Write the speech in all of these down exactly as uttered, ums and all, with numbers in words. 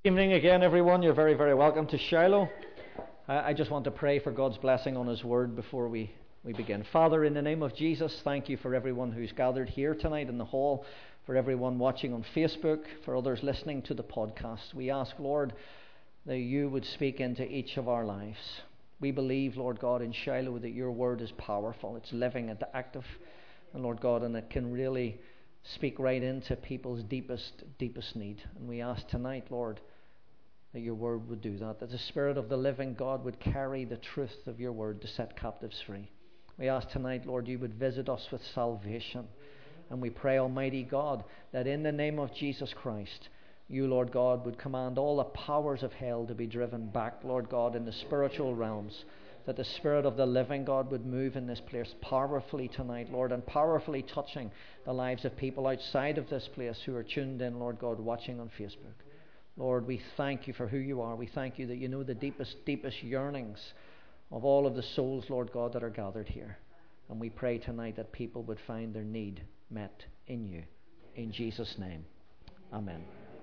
Evening again, everyone. You're very, very welcome to Shiloh. I just want to pray for God's blessing on His Word before we, we begin. Father, in the name of Jesus, thank you for everyone who's gathered here tonight in the hall, for everyone watching on Facebook, for others listening to the podcast. We ask, Lord, that you would speak into each of our lives. We believe, Lord God, in Shiloh that your Word is powerful, it's living and active, and Lord God, and it can really speak right into people's deepest, deepest need. And we ask tonight, Lord, that your word would do that, that the Spirit of the living God would carry the truth of your word to set captives free. We ask tonight, Lord, you would visit us with salvation. And we pray, Almighty God, that in the name of Jesus Christ, you, Lord God, would command all the powers of hell to be driven back, Lord God, in the spiritual realms, that the Spirit of the living God would move in this place powerfully tonight, Lord, and powerfully touching the lives of people outside of this place who are tuned in, Lord God, watching on Facebook. Lord, we thank you for who you are. We thank you that you know the deepest, deepest yearnings of all of the souls, Lord God, that are gathered here. And we pray tonight that people would find their need met in you. In Jesus' name, amen.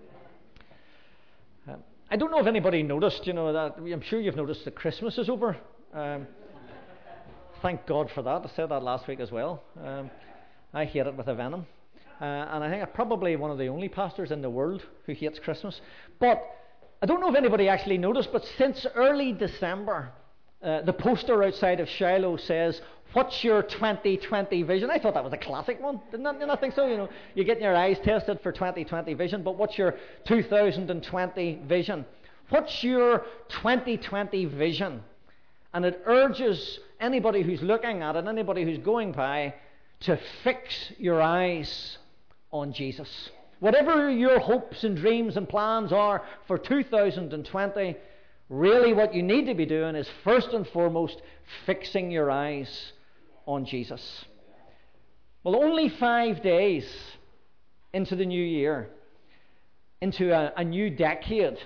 Um, I don't know if anybody noticed, you know, that I'm sure you've noticed that Christmas is over. Um, thank God for that. I said that last week as well. Um, I hate it with a venom. Uh, and I think I'm probably one of the only pastors in the world who hates Christmas. But I don't know if anybody actually noticed, but since early December, uh, the poster outside of Shiloh says, "What's your twenty twenty vision?" I thought that was a classic one. Didn't I, didn't I think so? You know, you're getting your eyes tested for twenty twenty vision, but what's your two thousand twenty vision? What's your twenty twenty vision? And it urges anybody who's looking at it, anybody who's going by, to fix your eyes on Jesus. Whatever your hopes and dreams and plans are for two thousand twenty, really what you need to be doing is first and foremost fixing your eyes on Jesus. Well, only five days into the new year, into a, a new decade,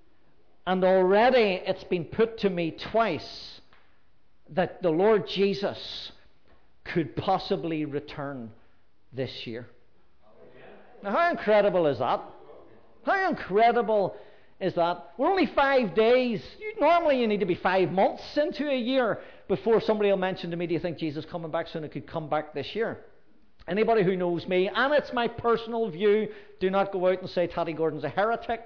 and already it's been put to me twice that the Lord Jesus could possibly return this year. Now, how incredible is that? How incredible is that? We're only five days. You, normally you need to be five months into a year before somebody will mention to me, do you think Jesus is coming back soon? It could come back this year. Anybody who knows me, and it's my personal view, do not go out and say Taddy Gordon's a heretic.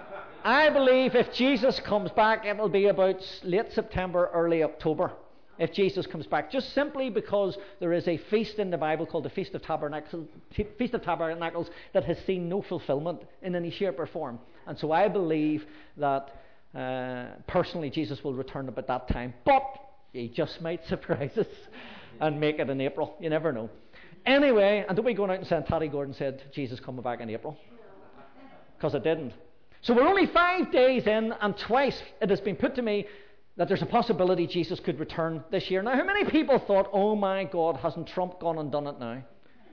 I believe if Jesus comes back, it will be about late September, early October. If Jesus comes back, just simply because there is a feast in the Bible called the Feast of Tabernacles, Feast of Tabernacles that has seen no fulfillment in any shape or form. And so I believe that uh, personally Jesus will return about that time. But he just might surprise us and make it in April. You never know. Anyway, and don't be going out and saying Taddy Gordon said Jesus coming back in April. Because it didn't. So we're only five days in, and twice it has been put to me that there's a possibility Jesus could return this year. Now, how many people thought, oh my God, hasn't Trump gone and done it now?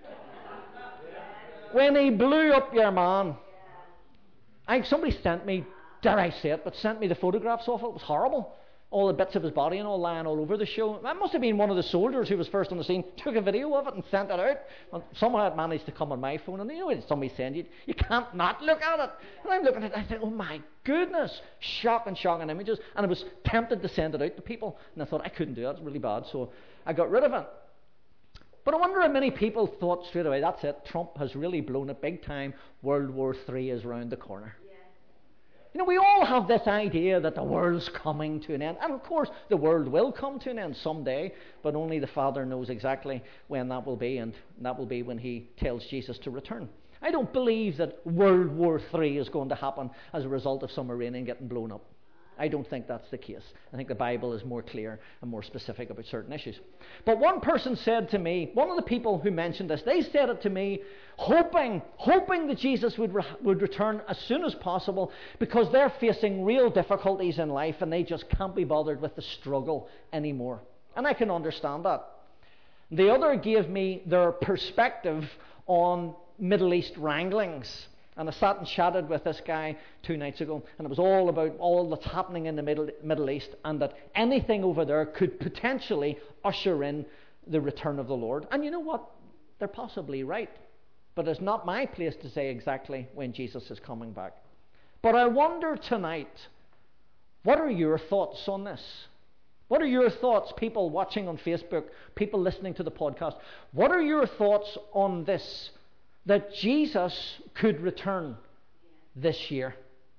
When he blew up your man, I, somebody sent me, dare I say it, but sent me the photographs of it. It was horrible. All the bits of his body and all lying all over the show. That must have been one of the soldiers who was first on the scene, took a video of it and sent it out. And somehow it managed to come on my phone. And you know, somebody saying, you, you can't not look at it. And I'm looking at it, I think, oh my goodness, shocking, shocking images. And I was tempted to send it out to people. And I thought, I couldn't do that, it's really bad. So I got rid of it. But I wonder how many people thought straight away, that's it, Trump has really blown it big time. World War Three is round the corner. You know, we all have this idea that the world's coming to an end. And of course, the world will come to an end someday, but only the Father knows exactly when that will be, and that will be when he tells Jesus to return. I don't believe that World War Three is going to happen as a result of some Iranian getting blown up. I don't think that's the case. I think the Bible is more clear and more specific about certain issues. But one person said to me, one of the people who mentioned this, they said it to me, hoping, hoping that Jesus would re- would return as soon as possible because they're facing real difficulties in life and they just can't be bothered with the struggle anymore. And I can understand that. The other gave me their perspective on Middle East wranglings. And I sat and chatted with this guy two nights ago, and it was all about all that's happening in the Middle, Middle East, and that anything over there could potentially usher in the return of the Lord. And you know what? They're possibly right. But it's not my place to say exactly when Jesus is coming back. But I wonder tonight, what are your thoughts on this? What are your thoughts, people watching on Facebook, people listening to the podcast? What are your thoughts on this, that Jesus could return this year?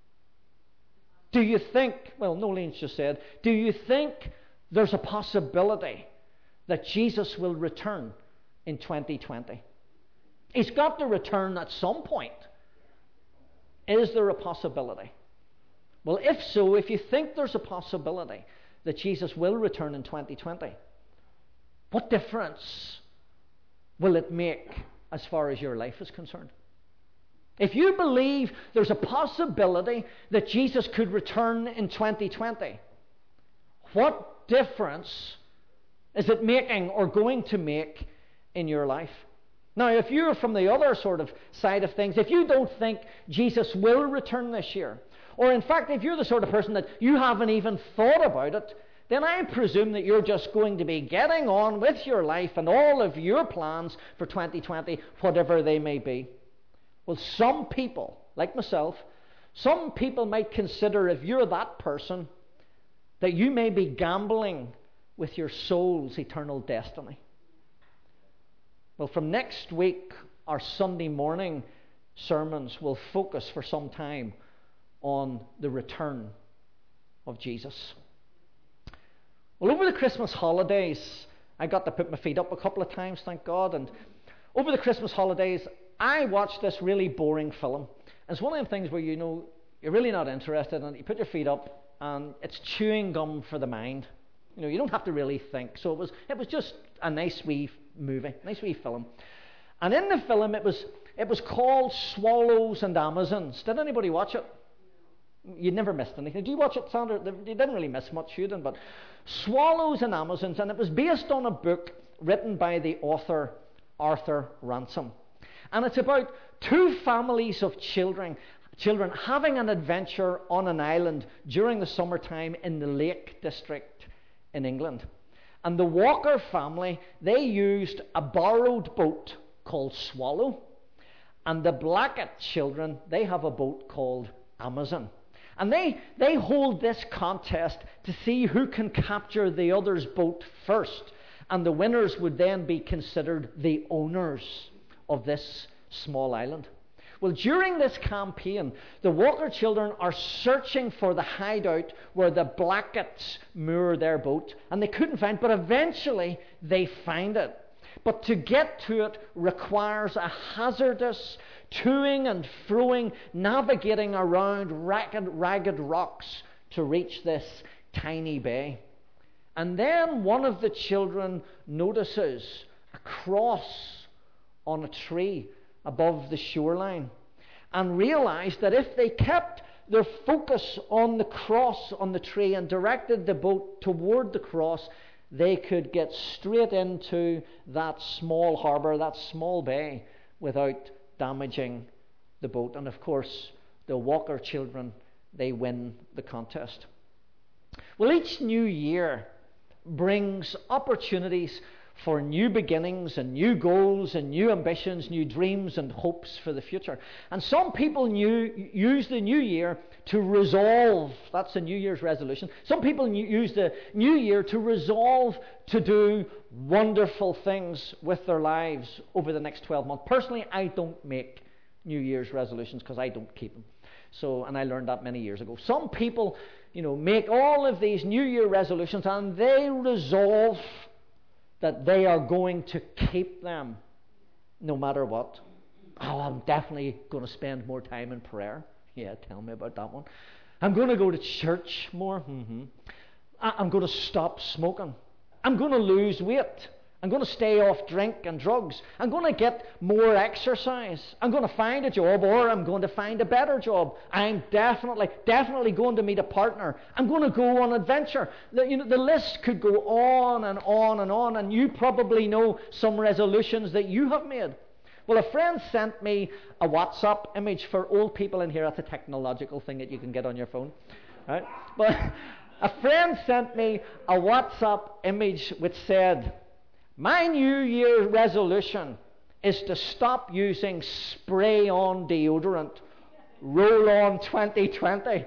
Do you think, well, Nolene's just said, do you think there's a possibility that Jesus will return in twenty twenty? He's got to return at some point. Is there a possibility? Well, if so, if you think there's a possibility that Jesus will return in twenty twenty, what difference will it make as far as your life is concerned? If you believe there's a possibility that Jesus could return in twenty twenty, what difference is it making or going to make in your life? Now, if you're from the other sort of side of things, if you don't think Jesus will return this year, or in fact, if you're the sort of person that you haven't even thought about it, then I presume that you're just going to be getting on with your life and all of your plans for twenty twenty, whatever they may be. Well, some people, like myself, some people might consider, if you're that person, that you may be gambling with your soul's eternal destiny. Well, from next week, our Sunday morning sermons will focus for some time on the return of Jesus. Well, over the Christmas holidays, I got to put my feet up a couple of times, thank God, and over the Christmas holidays, I watched this really boring film. And it's one of them things where, you know, you're really not interested, and you put your feet up, and it's chewing gum for the mind. You know, you don't have to really think. So it was it was just a nice wee movie, nice wee film. And in the film, it was it was called Swallows and Amazons. Did anybody watch it? You never missed anything. Did you watch it, Sandra? You didn't really miss much, you didn't, but Swallows and Amazons, and it was based on a book written by the author Arthur Ransom. And it's about two families of children, children having an adventure on an island during the summertime in the Lake District in England. And the Walker family, they used a borrowed boat called Swallow. And the Blackett children, they have a boat called Amazon. And they, they hold this contest to see who can capture the other's boat first. And the winners would then be considered the owners of this small island. Well, during this campaign, the Walker children are searching for the hideout where the Blacketts moor their boat, and they couldn't find it, but eventually they find it. But to get to it requires a hazardous toing and froing, navigating around ragged, ragged rocks to reach this tiny bay. And then one of the children notices a cross on a tree above the shoreline, and realized that if they kept their focus on the cross on the tree and directed the boat toward the cross, they could get straight into that small harbour, that small bay, without damaging the boat. And of course, the Walker children, they win the contest. Well, each new year brings opportunities for new beginnings and new goals and new ambitions, new dreams and hopes for the future. And some people new, use the new year to resolve. That's a New Year's resolution. Some people new, use the new year to resolve to do wonderful things with their lives over the next twelve months. Personally, I don't make New Year's resolutions because I don't keep them. So, and I learned that many years ago. Some people, you know, make all of these New Year resolutions and they resolve that they are going to keep them no matter what. Oh, I'm definitely going to spend more time in prayer. Yeah, tell me about that one. I'm going to go to church more. Mm-hmm. I'm going to stop smoking. I'm going to lose weight. I'm going to stay off drink and drugs. I'm going to get more exercise. I'm going to find a job, or I'm going to find a better job. I'm definitely, definitely going to meet a partner. I'm going to go on adventure. The, you know, the list could go on and on and on, and you probably know some resolutions that you have made. Well, a friend sent me a WhatsApp image for old people in here. That's a technological thing that you can get on your phone. Right? But a friend sent me a WhatsApp image which said, "My New Year resolution is to stop using spray-on deodorant roll on twenty twenty.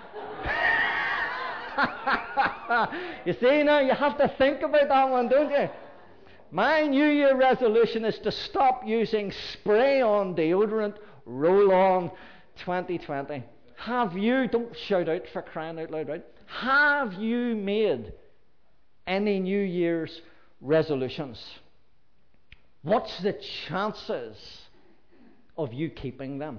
You see, now you have to think about that one, don't you? My New Year resolution is to stop using spray-on deodorant, roll on twenty twenty. Have you, don't shout out for crying out loud, right? Have you made any New Year's resolutions? What's the chances of you keeping them?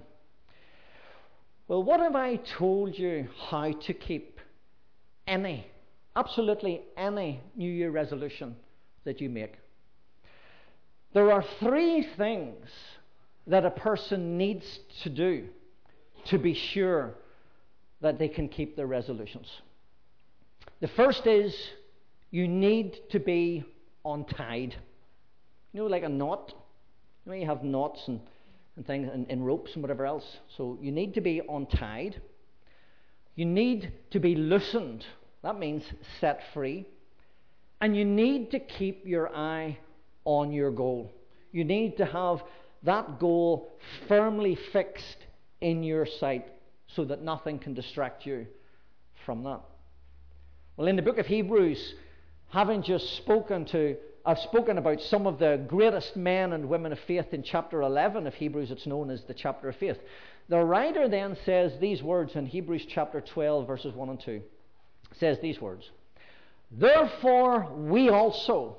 Well, what have I told you how to keep any, absolutely any New Year resolution that you make? There are three things that a person needs to do to be sure that they can keep their resolutions. The first is you need to be untied. You know, like a knot. You know, you have knots and, and things and, and ropes and whatever else. So you need to be untied. You need to be loosened. That means set free. And you need to keep your eye on your goal. You need to have that goal firmly fixed in your sight so that nothing can distract you from that. Well, in the book of Hebrews, having just spoken to, I've spoken about some of the greatest men and women of faith in chapter eleven of Hebrews. It's known as the chapter of faith. The writer then says these words in Hebrews chapter twelve, verses one and two. It says these words: Therefore we also,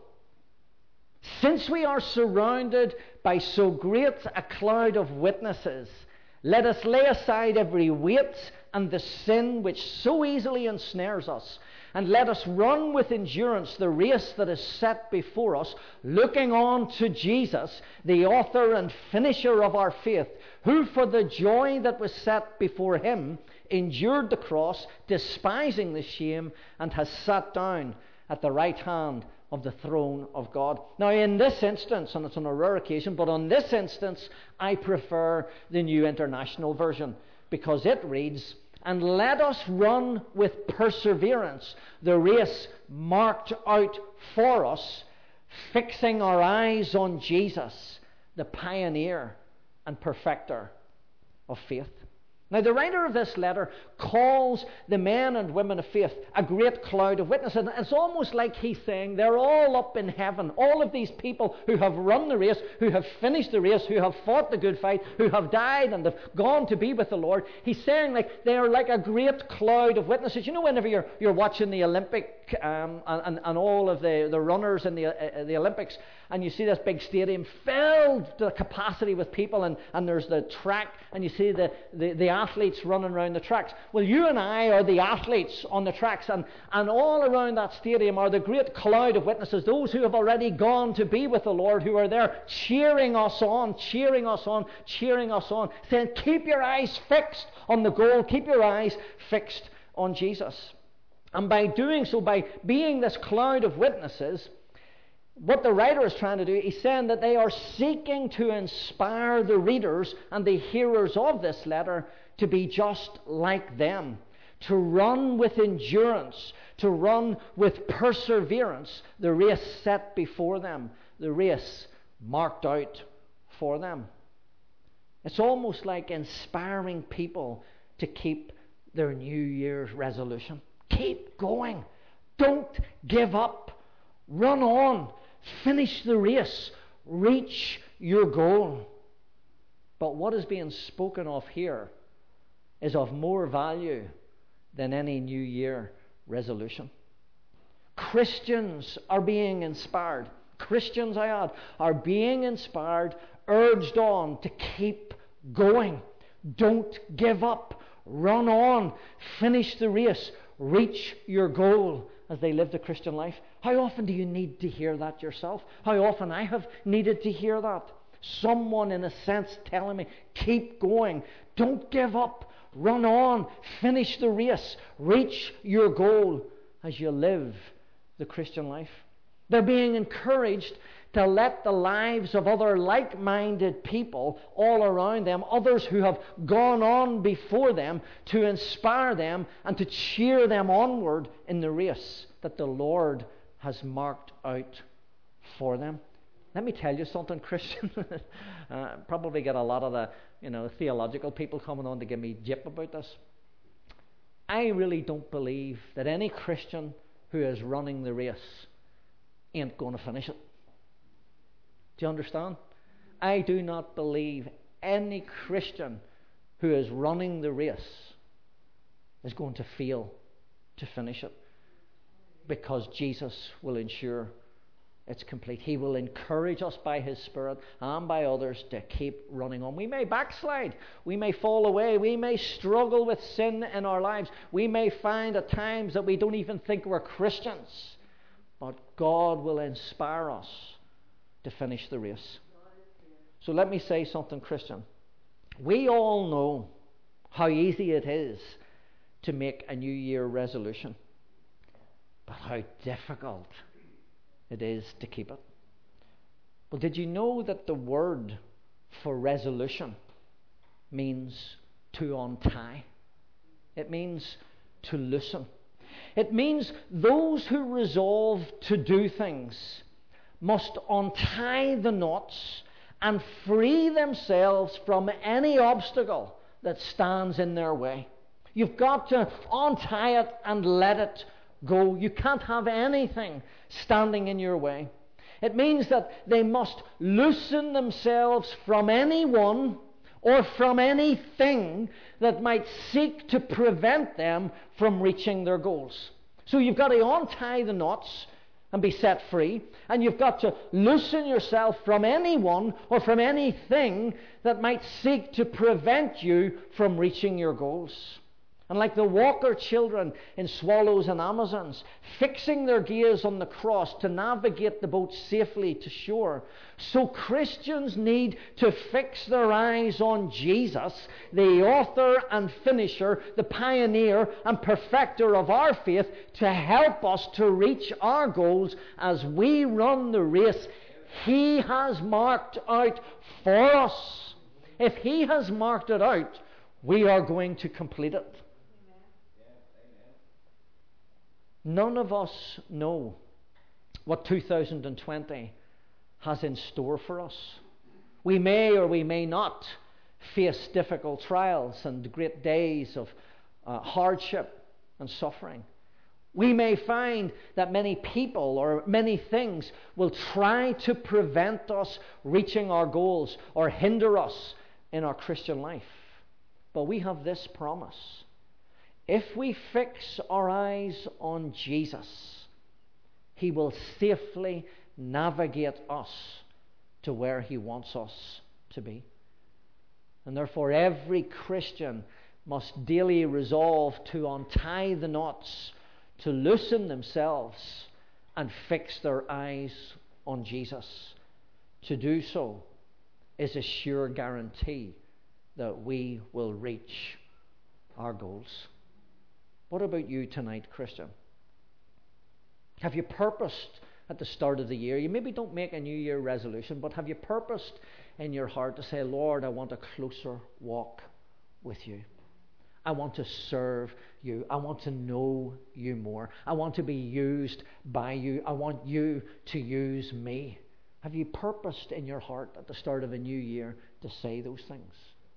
since we are surrounded by so great a cloud of witnesses, let us lay aside every weight and the sin which so easily ensnares us, and let us run with endurance the race that is set before us, looking on to Jesus, the author and finisher of our faith, who for the joy that was set before him endured the cross, despising the shame, and has sat down at the right hand of the throne of God. Now, in this instance, and it's on a rare occasion, but on this instance, I prefer the New International Version, because it reads, And let us run with perseverance the race marked out for us, fixing our eyes on Jesus, the pioneer and perfecter of faith. Now, the writer of this letter calls the men and women of faith a great cloud of witnesses. And it's almost like he's saying they're all up in heaven. All of these people who have run the race, who have finished the race, who have fought the good fight, who have died and have gone to be with the Lord. He's saying like they're like a great cloud of witnesses. You know, whenever you're, you're watching the Olympic um, and, and all of the, the runners in the, uh, the Olympics, and you see this big stadium filled to capacity with people, and, and there's the track, and you see the, the, the athletes running around the tracks. Well, you and I are the athletes on the tracks, and, and all around that stadium are the great cloud of witnesses, those who have already gone to be with the Lord, who are there cheering us on, cheering us on, cheering us on, saying, keep your eyes fixed on the goal, keep your eyes fixed on Jesus. And by doing so, by being this cloud of witnesses, what the writer is trying to do, he's saying that they are seeking to inspire the readers and the hearers of this letter to be just like them, to run with endurance, to run with perseverance the race set before them, the race marked out for them. It's almost like inspiring people to keep their New Year's resolution. Keep going. Don't give up. Run on. Finish the race. Reach your goal. But what is being spoken of here is of more value than any New Year resolution. Christians are being inspired. Christians, I add, are being inspired, urged on to keep going. Don't give up. Run on. Finish the race. Reach your goal as they live the Christian life. How often do you need to hear that yourself? How often I have needed to hear that. Someone, in a sense, telling me, keep going. Don't give up. Run on. Finish the race. Reach your goal as you live the Christian life. They're being encouraged to let the lives of other like-minded people all around them, others who have gone on before them, to inspire them and to cheer them onward in the race that the Lord has marked out for them. Let me tell you something, Christian. uh, probably get a lot of the, you know, theological people coming on to give me jip about this. I really don't believe that any Christian who is running the race ain't going to finish it. Do you understand? I do not believe any Christian who is running the race is going to fail to finish it, because Jesus will ensure it's complete. He will encourage us by His Spirit and by others to keep running on. We may backslide. We may fall away. We may struggle with sin in our lives. We may find at times that we don't even think we're Christians. But God will inspire us to finish the race. So let me say something, Christian. We all know how easy it is to make a New Year resolution, but how difficult it is to keep it. Well, did you know that the word for resolution means to untie? It means to loosen. It means those who resolve to do things must untie the knots and free themselves from any obstacle that stands in their way. You've got to untie it and let it go. You can't have anything standing in your way. It means that they must loosen themselves from anyone or from anything that might seek to prevent them from reaching their goals. So you've got to untie the knots and be set free, and you've got to loosen yourself from anyone or from anything that might seek to prevent you from reaching your goals. And like the Walker children in Swallows and Amazons, fixing their gaze on the cross to navigate the boat safely to shore, so Christians need to fix their eyes on Jesus, the author and finisher, the pioneer and perfecter of our faith, to help us to reach our goals as we run the race He has marked out for us. If He has marked it out, we are going to complete it. None of us know what two thousand twenty has in store for us. We may or we may not face difficult trials and great days of uh, hardship and suffering. We may find that many people or many things will try to prevent us reaching our goals or hinder us in our Christian life. But we have this promise. If we fix our eyes on Jesus, He will safely navigate us to where He wants us to be. And therefore every Christian must daily resolve to untie the knots, to loosen themselves and fix their eyes on Jesus. To do so is a sure guarantee that we will reach our goals. What about you tonight, Christian? Have you purposed at the start of the year? You maybe don't make a New Year resolution, but have you purposed in your heart to say, Lord, I want a closer walk with you. I want to serve you. I want to know you more. I want to be used by you. I want you to use me. Have you purposed in your heart at the start of a new year to say those things?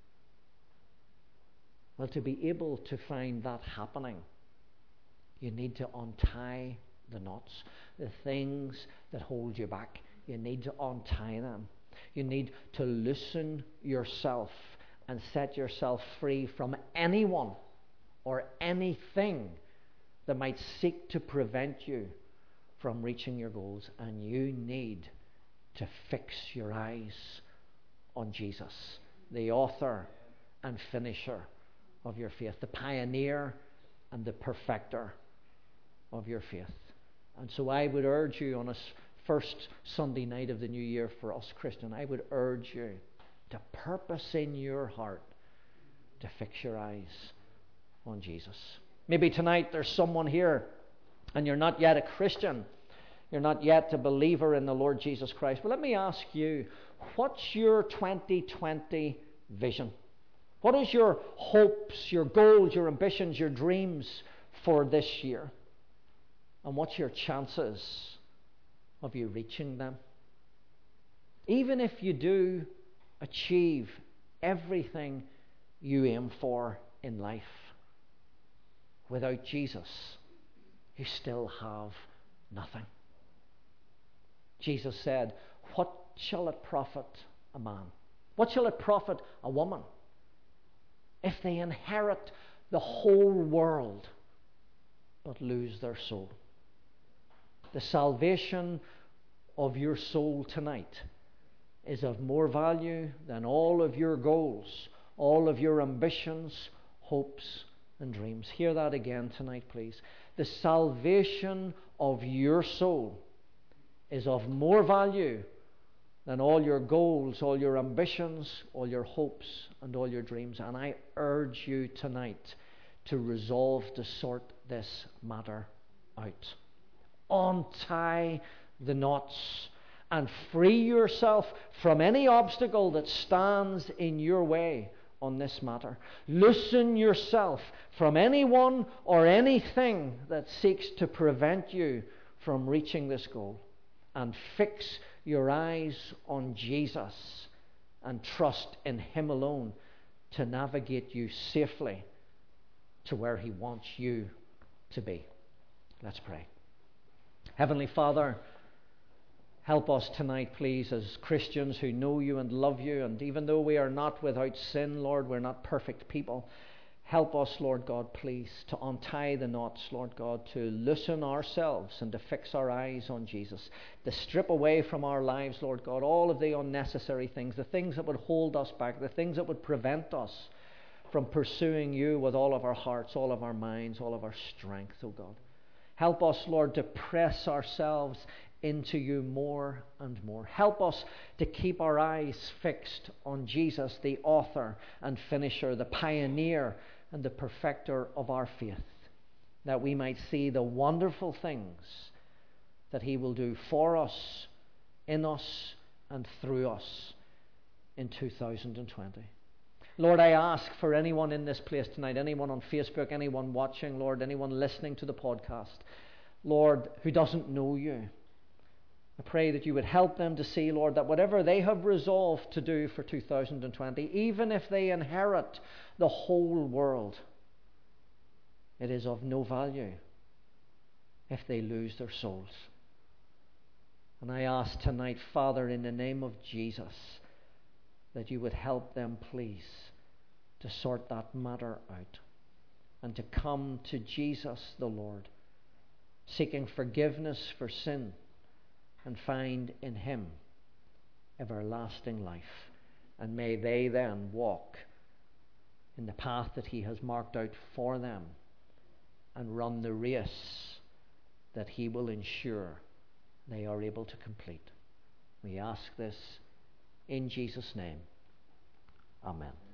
Well, to be able to find that happening, you need to untie the knots, the things that hold you back. You need to untie them. You need to loosen yourself and set yourself free from anyone or anything that might seek to prevent you from reaching your goals. And you need to fix your eyes on Jesus, the author and finisher of your faith, the pioneer and the perfecter of your faith. And so I would urge you on this first Sunday night of the new year for us, Christian, I would urge you to purpose in your heart to fix your eyes on Jesus. Maybe tonight there's someone here and you're not yet a Christian. You're not yet a believer in the Lord Jesus Christ. Well, let me ask you, what's your twenty twenty vision? What is your hopes, your goals, your ambitions, your dreams for this year? And what's your chances of you reaching them? Even if you do achieve everything you aim for in life, without Jesus, you still have nothing. Jesus said, "What shall it profit a man? What shall it profit a woman if they inherit the whole world but lose their soul?" The salvation of your soul tonight is of more value than all of your goals, all of your ambitions, hopes, and dreams. Hear that again tonight, please. The salvation of your soul is of more value than all your goals, all your ambitions, all your hopes, and all your dreams. And I urge you tonight to resolve to sort this matter out. Untie the knots and free yourself from any obstacle that stands in your way on this matter. Loosen yourself from anyone or anything that seeks to prevent you from reaching this goal, and fix your eyes on Jesus and trust in Him alone to navigate you safely to where He wants you to be. Let's pray. Heavenly Father, help us tonight, please, as Christians who know You and love You, and even though we are not without sin, Lord, we're not perfect people. Help us, Lord God, please, to untie the knots, Lord God, to loosen ourselves and to fix our eyes on Jesus, to strip away from our lives, Lord God, all of the unnecessary things, the things that would hold us back, the things that would prevent us from pursuing You with all of our hearts, all of our minds, all of our strength, oh God. Help us, Lord, to press ourselves into You more and more. Help us to keep our eyes fixed on Jesus, the author and finisher, the pioneer and the perfecter of our faith, that we might see the wonderful things that He will do for us, in us, and through us in two thousand twenty. Lord, I ask for anyone in this place tonight, anyone on Facebook, anyone watching, Lord, anyone listening to the podcast, Lord, who doesn't know You, I pray that You would help them to see, Lord, that whatever they have resolved to do for two thousand twenty, even if they inherit the whole world, it is of no value if they lose their souls. And I ask tonight, Father, in the name of Jesus, that You would help them, please, to sort that matter out and to come to Jesus the Lord, seeking forgiveness for sin, and find in Him everlasting life. And may they then walk in the path that He has marked out for them and run the race that He will ensure they are able to complete. We ask this in Jesus' name. Amen.